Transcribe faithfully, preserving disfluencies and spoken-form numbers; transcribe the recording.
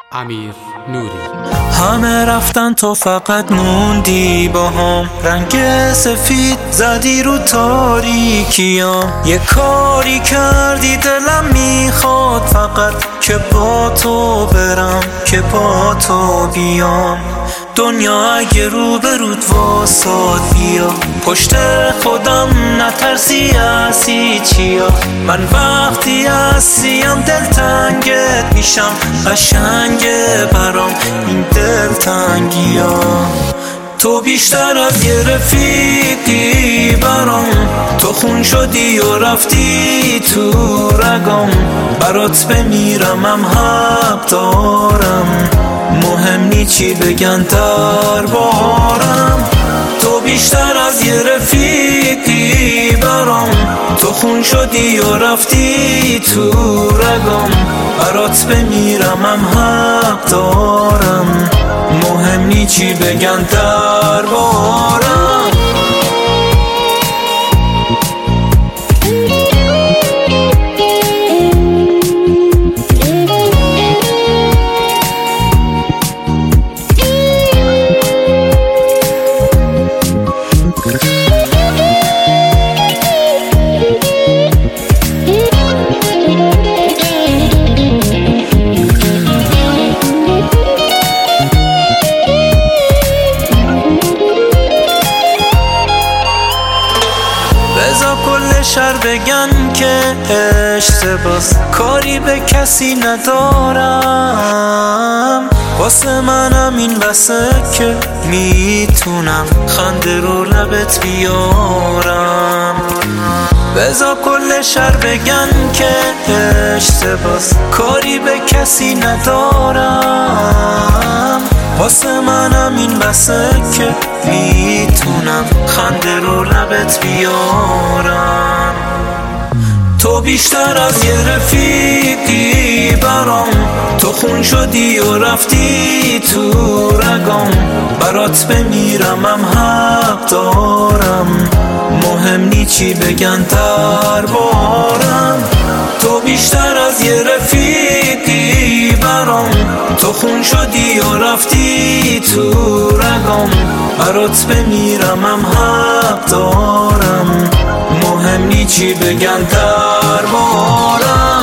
امیر نوری. همه رفتن تو فقط موندی با هم، رنگ سفید زدی رو تاریکیام. یه کاری کردی دلم میخواد فقط که با تو برم، که با تو بیام. دنیا اگه رو به رود واساد بیا، پشت خودم نترسی اسی چیا. من وقتی اسیم دلتنگت میشم، قشنگه برام این دلتنگی ها. تو بیشتر از یه رفیقی برام، تو خون شدی و رفتی تو رگام. برات بمیرم هم حق دارم، مهم نی چی بگن دربارم. تو بیشتر از یه رفیقی برام، تو خون شدی و رفتی تو رگام. برات بمیرم هم حق دارم، مهم نی چی بگن دربارم. بذار کل شهر بگن که اشتباس، کاری به کسی ندارم. واسه منم این بسه که میتونم خنده رو لبت بیارم. بذار کل شهر بگن که اشتباس، کاری به کسی ندارم. واسه منم این بسه که میتونم خنده رو لبت بیارم. تو بیشتر از یه رفیقی برام، تو خون شدی و رفتی تو رگام. برات بمیرم هم حق دارم، مهم نی چی بگن دربارم. تو بیشتر از یه رفیقی برام، تو خون شدی و رفتی تو رگام. برات بمیرم هم حق دارم، مهم نی چی بگن دربارم.